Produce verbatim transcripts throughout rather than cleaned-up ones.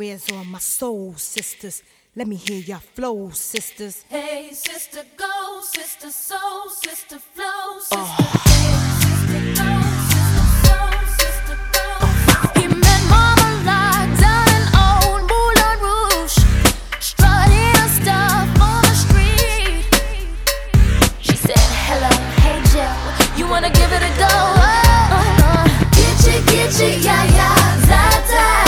Where's all my soul sisters? Let me hear your flow, sisters. Hey, sister, go, sister, soul, sister, flow, sister. Oh. Hey, sister, go, sister, soul, sister, go. He met Mama Lot down in old Moulin Rouge, strutting her stuff on the street. She said, hello, hey, Jill, you wanna give it a go? Uh, uh, Gitchy, gitchy, yeah, yeah, za-za.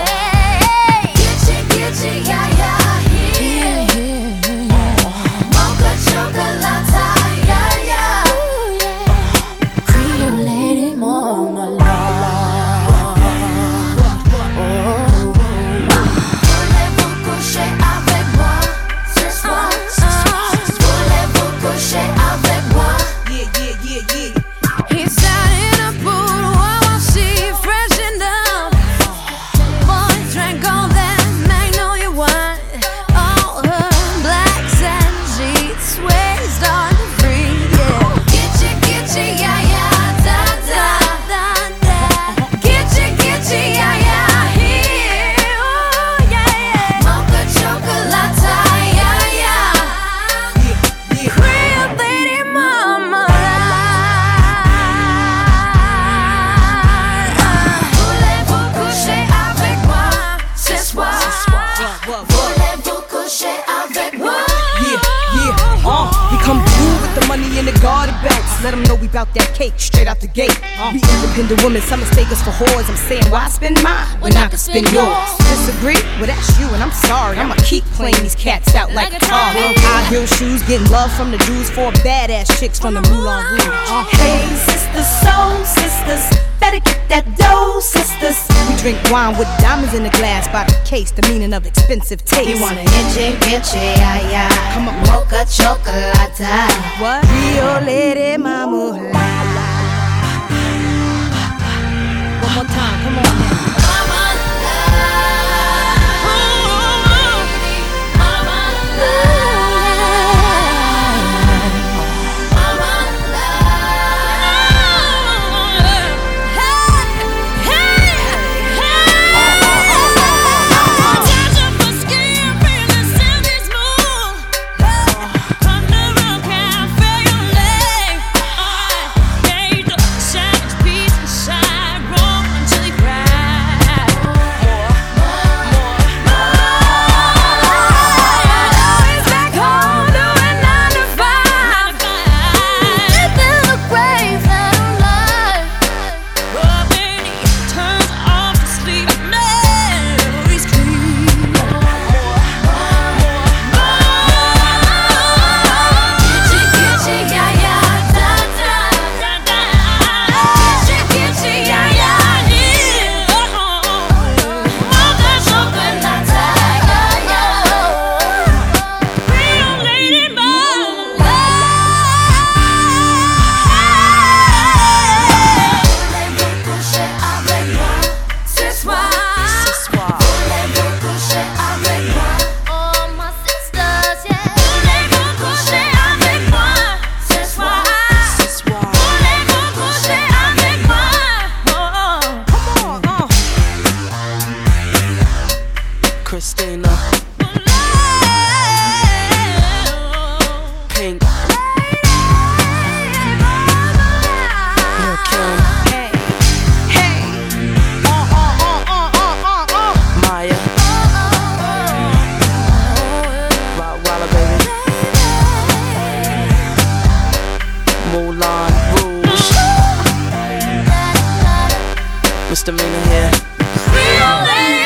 In the garden backs, let them know we bout that cake straight out the gate. Uh. We independent women, some mistake us for whores. I'm saying, why spend mine when I can spend yours? Disagree? Well, that's you, and I'm sorry. I'ma keep playing these cats out like a car. High heel shoes, getting love from the dudes, four badass chicks from the Moulin Rouge. Uh. Hey, sisters, soul sisters, better get that dough, sisters. We drink wine with diamonds in the glass by the case, the meaning of expensive taste. You wanna itchy, itchy, yeah, yeah. Come on, mocha chocolate. What? Rio Lady Mama. One more time, come on now. Christina, Pink, Lil' Kim, Hey, hey, uh, uh, uh, uh, uh, uh. Maya, Rottweiler baby, Moulin Rouge, Misdemeanor here.